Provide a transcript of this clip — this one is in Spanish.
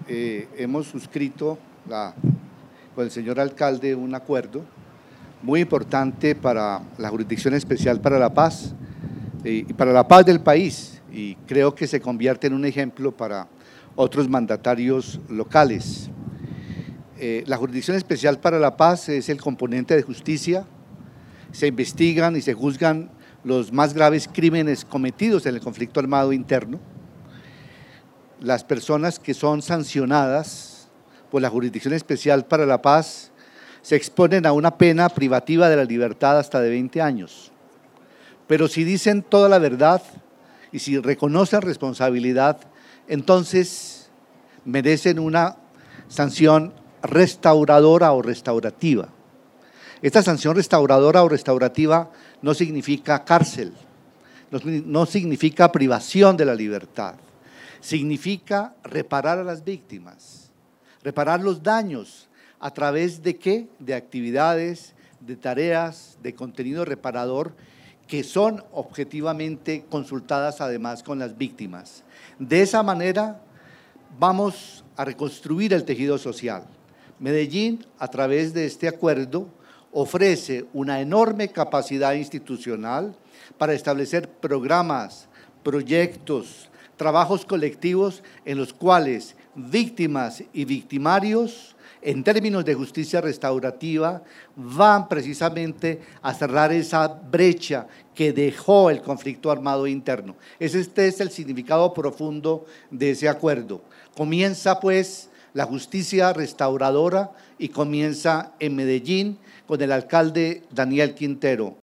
hemos suscrito con el señor alcalde un acuerdo muy importante para la Jurisdicción Especial para la Paz y para la paz del país, y creo que se convierte en un ejemplo para otros mandatarios locales. La Jurisdicción Especial para la Paz es el componente de justicia. Se investigan y se juzgan los más graves crímenes cometidos en el conflicto armado interno. Las personas que son sancionadas por la Jurisdicción Especial para la Paz se exponen a una pena privativa de la libertad hasta de 20 años. Pero si dicen toda la verdad y si reconocen responsabilidad, entonces merecen una sanción restauradora o restaurativa. Esta sanción restauradora o restaurativa no significa cárcel, no significa privación de la libertad, significa reparar a las víctimas, reparar los daños a través de ¿qué? De actividades, de tareas, de contenido reparador que son objetivamente consultadas además con las víctimas. De esa manera vamos a reconstruir el tejido social. Medellín, a través de este acuerdo, ofrece una enorme capacidad institucional para establecer programas, proyectos, trabajos colectivos en los cuales víctimas y victimarios, en términos de justicia restaurativa, van precisamente a cerrar esa brecha que dejó el conflicto armado interno. Este es el significado profundo de ese acuerdo. Comienza pues la justicia restauradora y comienza en Medellín con el alcalde Daniel Quintero.